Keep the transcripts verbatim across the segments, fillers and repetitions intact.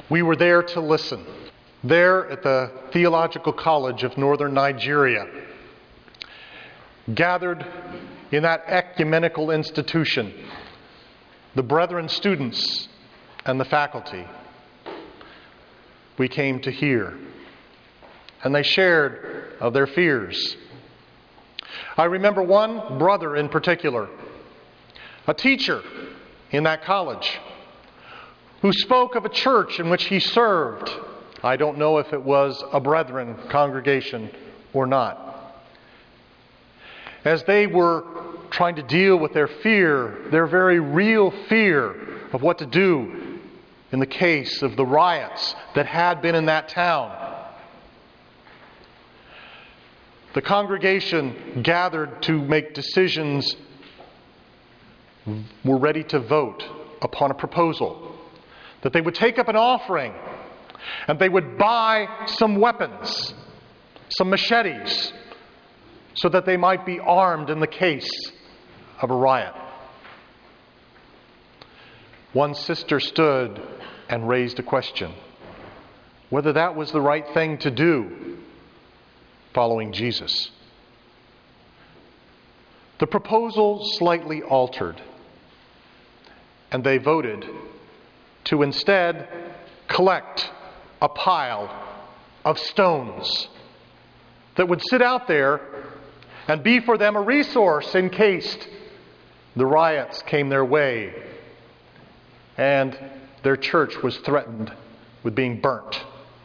We were there to listen. There at the Theological College of Northern Nigeria, gathered in that ecumenical institution, the brethren students and the faculty, we came to hear. And they shared of their fears. I remember one brother in particular, a teacher in that college, who spoke of a church in which he served. I don't know if it was a brethren congregation or not. As they were trying to deal with their fear, their very real fear of what to do in the case of the riots that had been in that town, the congregation gathered to make decisions, were ready to vote upon a proposal that they would take up an offering and they would buy some weapons, some machetes, so that they might be armed in the case of a riot. One sister stood and raised a question, whether that was the right thing to do following Jesus. The proposal slightly altered, and they voted to instead collect a pile of stones that would sit out there and be for them a resource in case the riots came their way and their church was threatened with being burnt.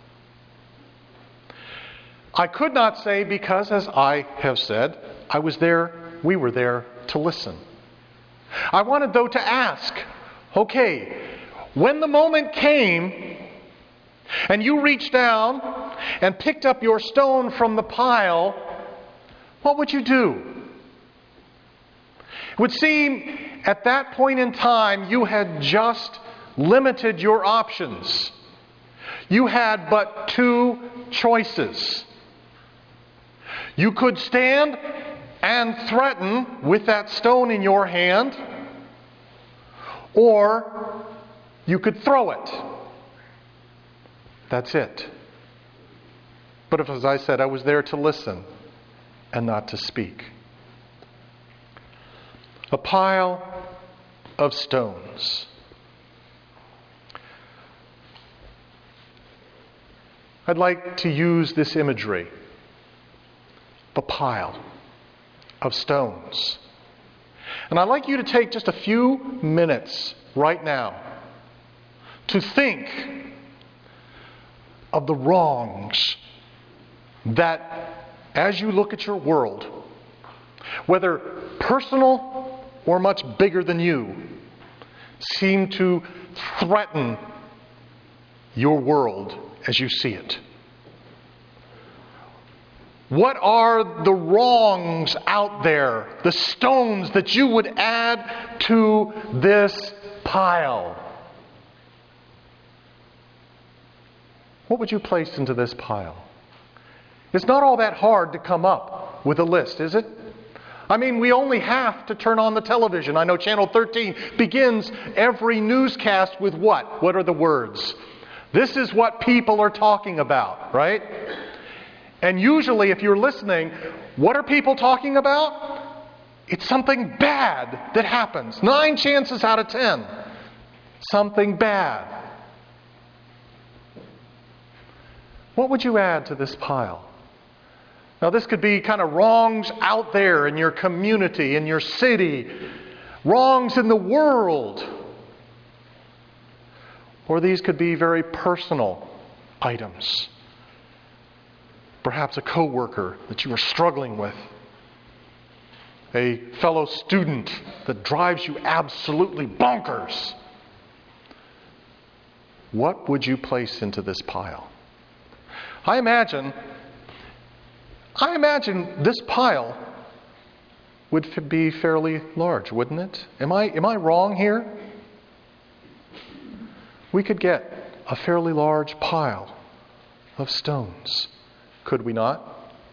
I could not say because, as I have said, I was there, we were there to listen. I wanted, though, to ask, okay, when the moment came and you reached down and picked up your stone from the pile, what would you do? It would seem at that point in time you had just limited your options. You had but two choices. You could stand and threaten with that stone in your hand, or you could throw it. That's it. But if, as I said, I was there to listen and not to speak. A pile of stones. I'd like to use this imagery. A pile of stones. And I'd like you to take just a few minutes right now to think of the wrongs that, as you look at your world, whether personal or much bigger than you, seem to threaten your world as you see it. What are the wrongs out there, the stones that you would add to this pile? What would you place into this pile? It's not all that hard to come up with a list, is it? I mean, we only have to turn on the television. I know Channel thirteen begins every newscast with what? What are the words? This is what people are talking about, right? And usually, if you're listening, what are people talking about? It's something bad that happens. Nine chances out of ten. Something bad. What would you add to this pile? Now, this could be kind of wrongs out there in your community, in your city, wrongs in the world. Or these could be very personal items. Perhaps a coworker that you are struggling with. A fellow student that drives you absolutely bonkers. What would you place into this pile? I imagine, I imagine this pile would f- be fairly large, wouldn't it? Am I, am I wrong here? We could get a fairly large pile of stones, could we not?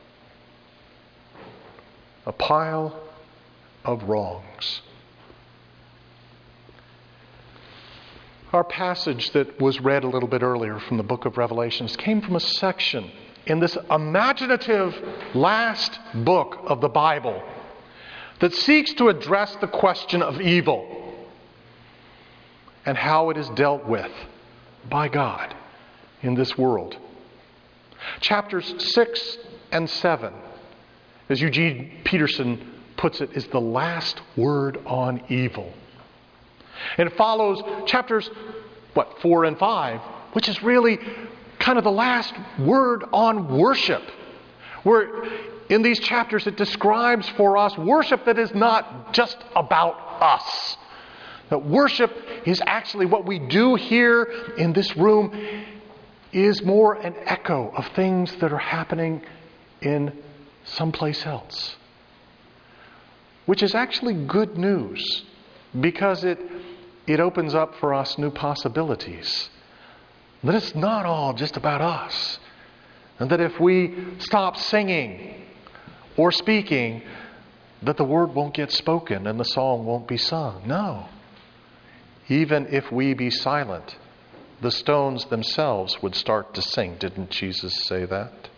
A pile of wrongs. Our passage that was read a little bit earlier from the book of Revelations came from a section in this imaginative last book of the Bible that seeks to address the question of evil and how it is dealt with by God in this world. Chapters six and seven, as Eugene Peterson puts it, is the last word on evil. And it follows chapters, what, four and five, which is really kind of the last word on worship. Where in these chapters it describes for us worship that is not just about us. That worship is actually what we do here in this room is more an echo of things that are happening in someplace else. Which is actually good news because it, it opens up for us new possibilities. That it's not all just about us. And that if we stop singing or speaking, that the word won't get spoken and the song won't be sung. No. Even if we be silent, the stones themselves would start to sing. Didn't Jesus say that?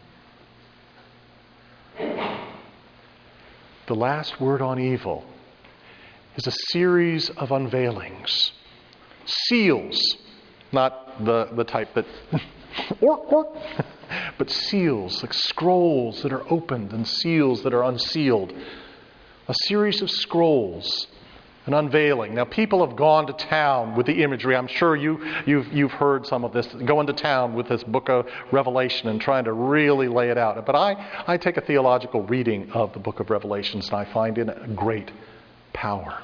The last word on evil is a series of unveilings. Seals, not the, the type that ork, ork, but seals, like scrolls that are opened and seals that are unsealed. A series of scrolls, an unveiling. Now, people have gone to town with the imagery. I'm sure you, you've, you've heard some of this, going to town with this book of Revelation and trying to really lay it out. But I, I take a theological reading of the book of Revelations and I find in it a great power.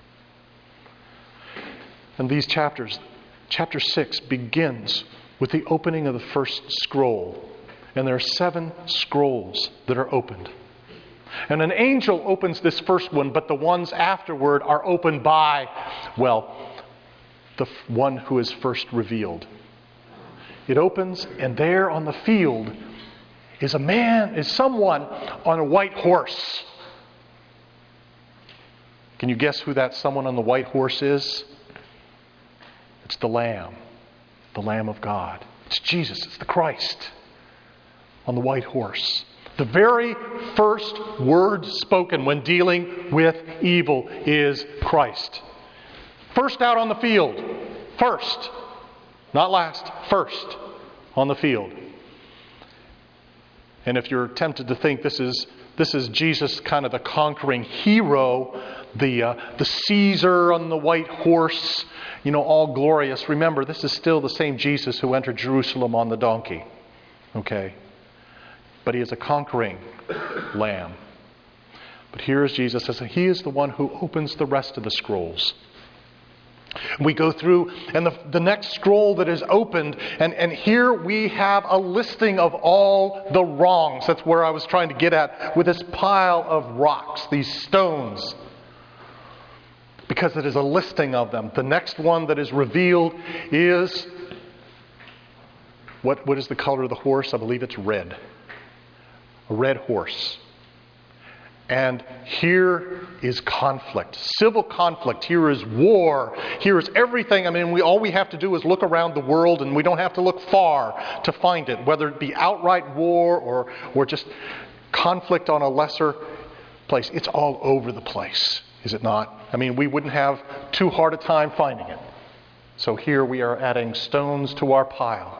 And these chapters, chapter six begins with the opening of the first scroll. And there are seven scrolls that are opened. And an angel opens this first one, but the ones afterward are opened by, well, the one who is first revealed. It opens, and there on the field is a man, is someone on a white horse. Can you guess who that someone on the white horse is? It's the Lamb, the Lamb of God. It's Jesus, it's the Christ on the white horse. The very first word spoken when dealing with evil is Christ. First out on the field. First. Not last. First on the field. And if you're tempted to think this is this is Jesus, kind of the conquering hero, the uh, the Caesar on the white horse, you know, all glorious. Remember, this is still the same Jesus who entered Jerusalem on the donkey. Okay? But he is a conquering lamb. But here is Jesus as he is the one who opens the rest of the scrolls. We go through, and the, the next scroll that is opened, and, and here we have a listing of all the wrongs. That's where I was trying to get at with this pile of rocks, these stones. Because it is a listing of them. The next one that is revealed is, what, what is the color of the horse? I believe it's red. A red horse. And here is conflict. Civil conflict. Here is war. Here is everything. I mean, we all we have to do is look around the world, and we don't have to look far to find it. Whether it be outright war or, or just conflict on a lesser place. It's all over the place, is it not? I mean, we wouldn't have too hard a time finding it. So here we are adding stones to our pile.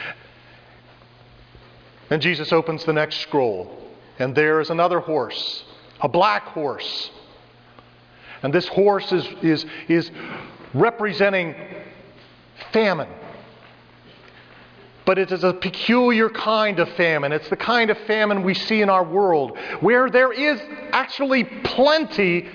And Jesus opens the next scroll. And there is another horse. A black horse. And this horse is, is, is representing famine. But it is a peculiar kind of famine. It's the kind of famine we see in our world. Where there is actually plenty,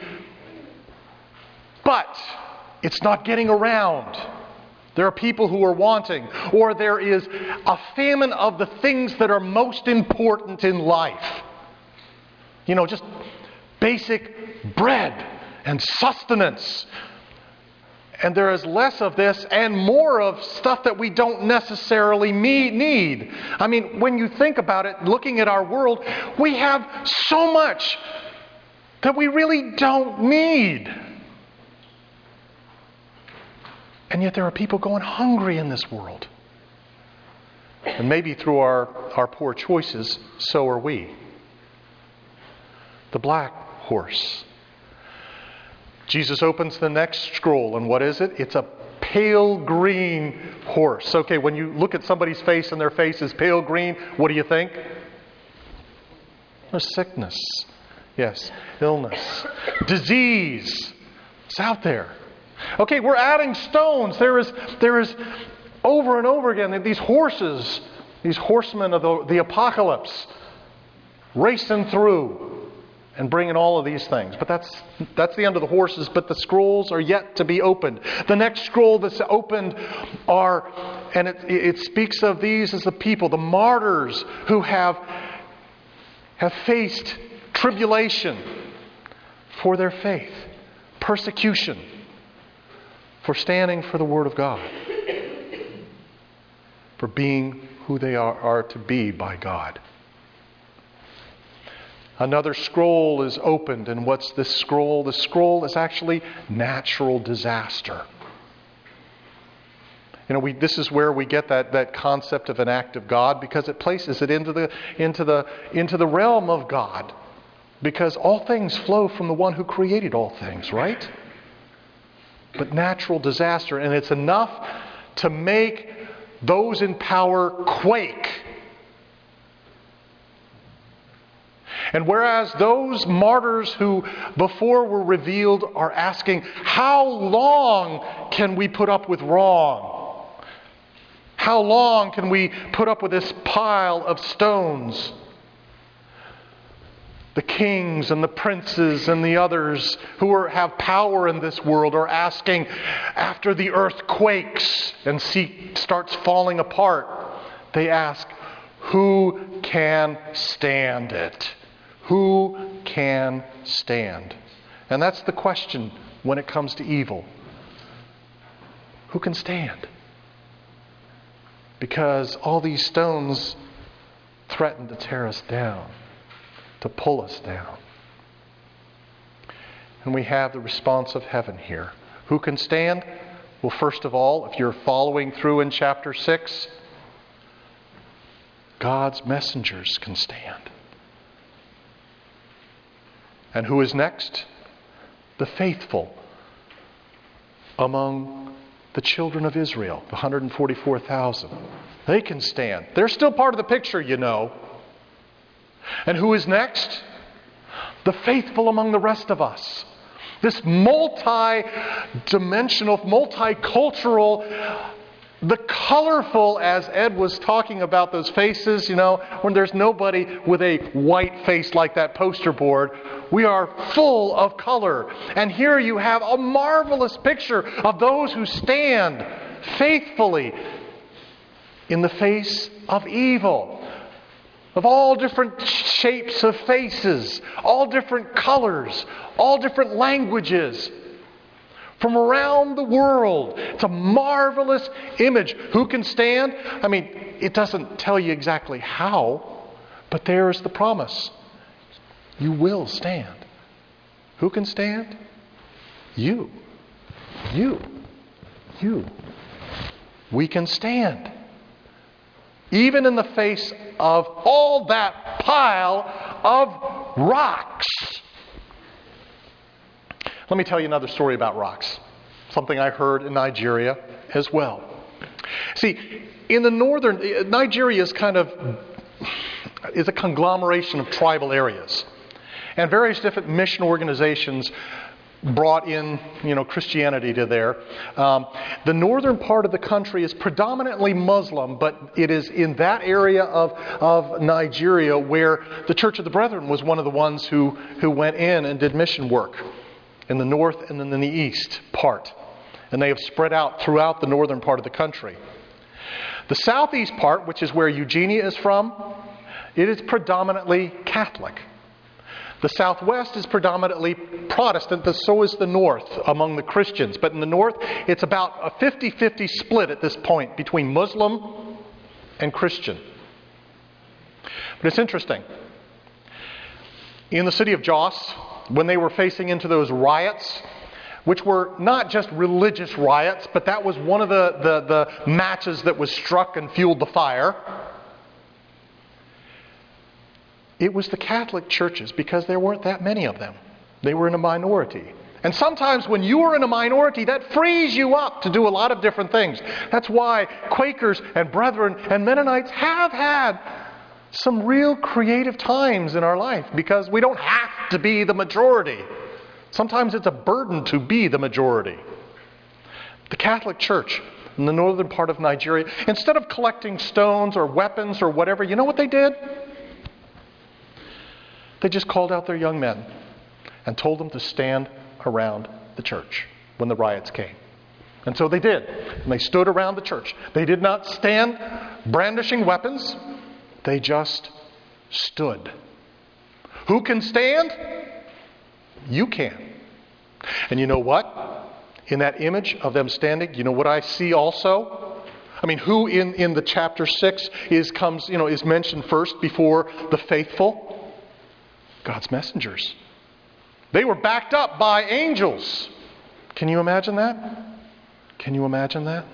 but it's not getting around. There are people who are wanting, or there is a famine of the things that are most important in life. You know, just basic bread and sustenance. And there is less of this and more of stuff that we don't necessarily need. I mean, when you think about it, looking at our world, we have so much that we really don't need. And yet there are people going hungry in this world. And maybe through our, our poor choices, so are we. The black horse. Jesus opens the next scroll, and what is it? It's a pale green horse. Okay, when you look at somebody's face and their face is pale green, what do you think? There's sickness. Yes, illness. Disease. It's out there. Okay, we're adding stones. There is, there is over and over again these horses, these horsemen of the, the apocalypse, racing through and bringing all of these things. But that's that's the end of the horses, but the scrolls are yet to be opened. The next scroll that's opened are, and it, it speaks of these as the people, the martyrs who have, have faced tribulation for their faith, persecution for standing for the Word of God, for being who they are, are to be by God. Another scroll is opened, and what's this scroll? The scroll is actually natural disaster. You know, we, this is where we get that, that concept of an act of God, because it places it into the, into the, into the realm of God. Because all things flow from the one who created all things, right? But natural disaster, and it's enough to make those in power quake. And whereas those martyrs who before were revealed are asking, how long can we put up with wrong? How long can we put up with this pile of stones? The kings and the princes and the others who are, have power in this world are asking, after the earth quakes and see, starts falling apart, they ask, who can stand it? Who can stand? And that's the question when it comes to evil. Who can stand? Because all these stones threaten to tear us down, to pull us down. And we have the response of heaven here. Who can stand? Well, first of all, if you're following through in chapter six, God's messengers can stand. And who is next? The faithful among the children of Israel, the one hundred forty-four thousand. They can stand. They're still part of the picture, you know. And who is next? The faithful among the rest of us. This multi-dimensional, multicultural, the colorful, as Ed was talking about those faces, you know, when there's nobody with a white face like that poster board. We are full of color. And here you have a marvelous picture of those who stand faithfully in the face of evil. Of all different shapes of faces, all different colors, all different languages. From around the world. It's a marvelous image. Who can stand? I mean, it doesn't tell you exactly how, but there is the promise. You will stand. Who can stand? You. You. You. We can stand. Even in the face of all that pile of rocks. Let me tell you another story about rocks. Something I heard in Nigeria as well. See, in the northern, Nigeria is kind of, is a conglomeration of tribal areas. And various different mission organizations brought in, you know, Christianity to there. Um, the northern part of the country is predominantly Muslim, but it is in that area of, of Nigeria where the Church of the Brethren was one of the ones who, who went in and did mission work. In the north and then in the east part. And they have spread out throughout the northern part of the country. The southeast part, which is where Eugenia is from, it is predominantly Catholic. The southwest is predominantly Protestant, but so is the north among the Christians. But in the north, it's about a fifty-fifty split at this point between Muslim and Christian. But it's interesting. In the city of Jos, when they were facing into those riots, which were not just religious riots, but that was one of the, the, the matches that was struck and fueled the fire. It was the Catholic churches, because there weren't that many of them. They were in a minority. And sometimes when you are in a minority, that frees you up to do a lot of different things. That's why Quakers and Brethren and Mennonites have had some real creative times in our life, because we don't have to be the majority. Sometimes it's a burden to be the majority. The Catholic Church in the northern part of Nigeria, instead of collecting stones or weapons or whatever, you know what they did? They just called out their young men and told them to stand around the church when the riots came. And so they did. And they stood around the church. They did not stand brandishing weapons. They just stood. Who can stand? You can. And you know what? In that image of them standing, you know what I see also? I mean, who in, in the chapter six is comes, you know, is mentioned first before the faithful? God's messengers. They were backed up by angels. Can you imagine that? Can you imagine that?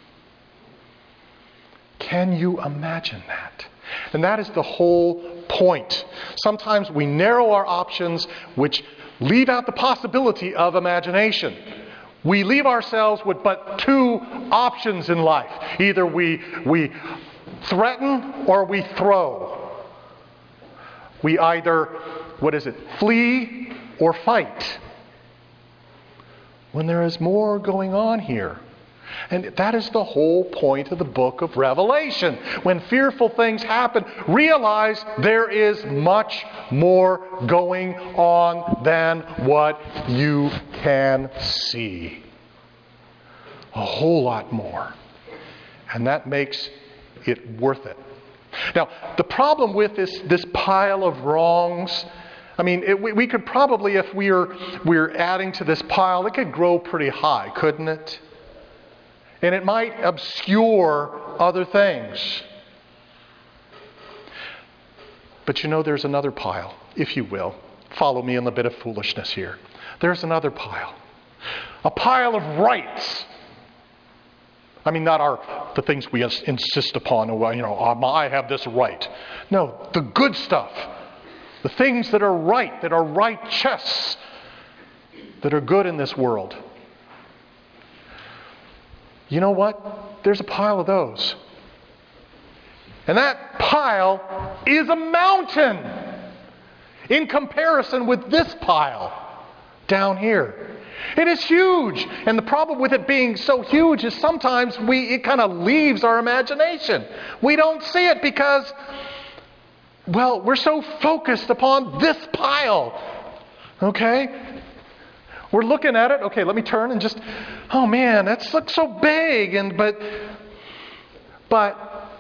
Can you imagine that? And that is the whole point. Sometimes we narrow our options, which leave out the possibility of imagination. We leave ourselves with but two options in life. Either we, we threaten or we throw. We either, what is it, flee or fight. When there is more going on here. And that is the whole point of the book of Revelation. When fearful things happen, realize there is much more going on than what you can see. A whole lot more. And that makes it worth it. Now, the problem with this, this pile of wrongs, I mean, it, we, we could probably, if we are, we're adding to this pile, it could grow pretty high, couldn't it? And it might obscure other things. But you know, there's another pile, if you will. Follow me in the bit of foolishness here. There's another pile. A pile of rights. I mean, not our the things we insist upon. You know, I have this right. No, the good stuff. The things that are right, that are righteous, that are good in this world. You know what? There's a pile of those. And that pile is a mountain in comparison with this pile down here. It is huge. And the problem with it being so huge is sometimes we it kind of leaves our imagination. We don't see it because, well, we're so focused upon this pile. Okay? We're looking at it. Okay, let me turn and just, oh man, that looks so big. And but, but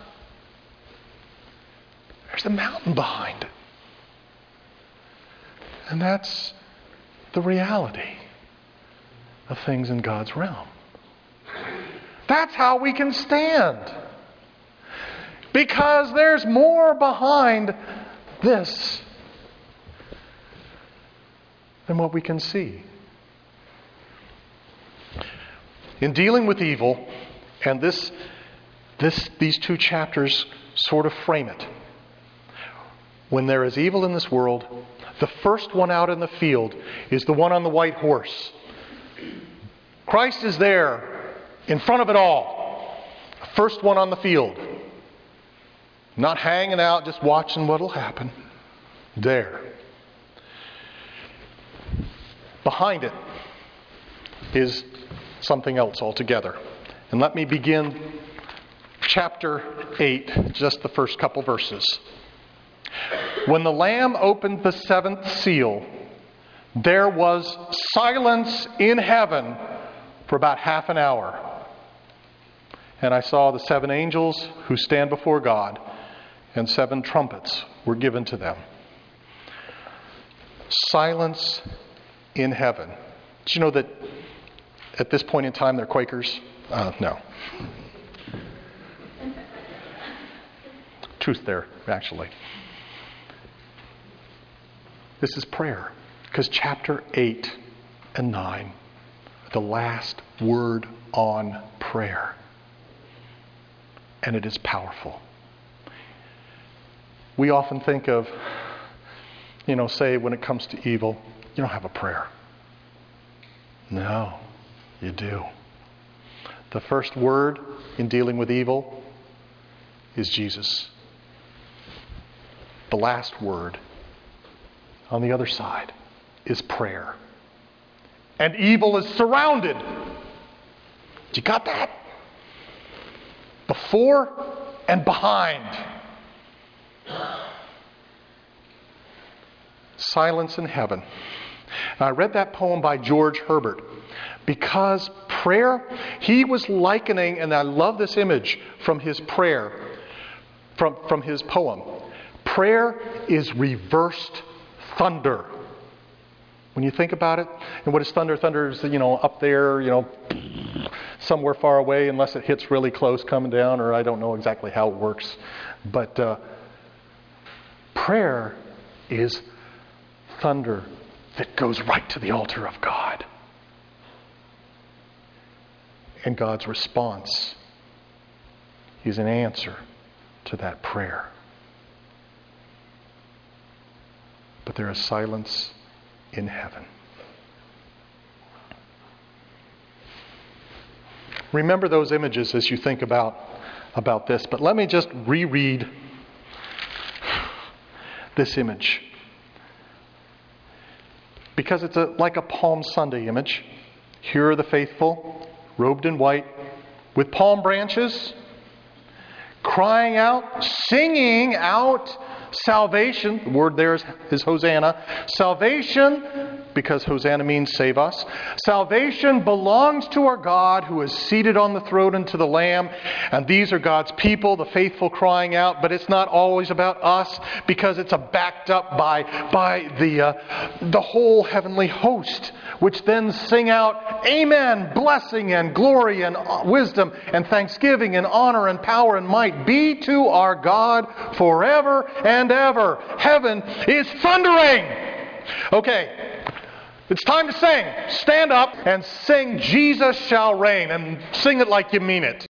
there's a mountain behind it. And that's the reality of things in God's realm. That's how we can stand. Because there's more behind this than what we can see. In dealing with evil, and this, this, these two chapters sort of frame it. When there is evil in this world, the first one out in the field is the one on the white horse. Christ is there in front of it all. The first one on the field. Not hanging out, just watching what will happen. There. Behind it is something else altogether. And let me begin chapter eight, just the first couple verses. When the Lamb opened the seventh seal, there was silence in heaven for about half an hour. And I saw the seven angels who stand before God, and seven trumpets were given to them. Silence in heaven. Did you know that at this point in time they're Quakers? Uh, no. Truth there, actually. This is prayer. Because chapter eight and nine the last word on prayer. And it is powerful. We often think of, you know, say when it comes to evil, you don't have a prayer. No, you do. The first word in dealing with evil is Jesus. The last word on the other side is prayer. And evil is surrounded. You got that? Before and behind. Silence in heaven. And I read that poem by George Herbert because prayer, he was likening, and I love this image from his prayer, from, from his poem. Prayer is reversed thunder. When you think about it, and what is thunder? Thunder is, you know, up there, you know, somewhere far away, unless it hits really close coming down, or I don't know exactly how it works. But uh, prayer is thunder that goes right to the altar of God. And God's response is an answer to that prayer. But there is silence in heaven. Remember those images as you think about, about this. But let me just reread this image. Because it's a, like a Palm Sunday image. Here are the faithful, robed in white, with palm branches, crying out, singing out salvation. The word there is, is Hosanna. Salvation, because Hosanna means save us. Salvation belongs to our God who is seated on the throne and to the Lamb. And these are God's people, the faithful crying out. But it's not always about us because it's a backed up by, by the, uh, the whole heavenly host, which then sing out, Amen, blessing and glory and wisdom and thanksgiving and honor and power and might be to our God forever and ever. Heaven is thundering. Okay, it's time to sing. Stand up and sing Jesus Shall Reign, and sing it like you mean it.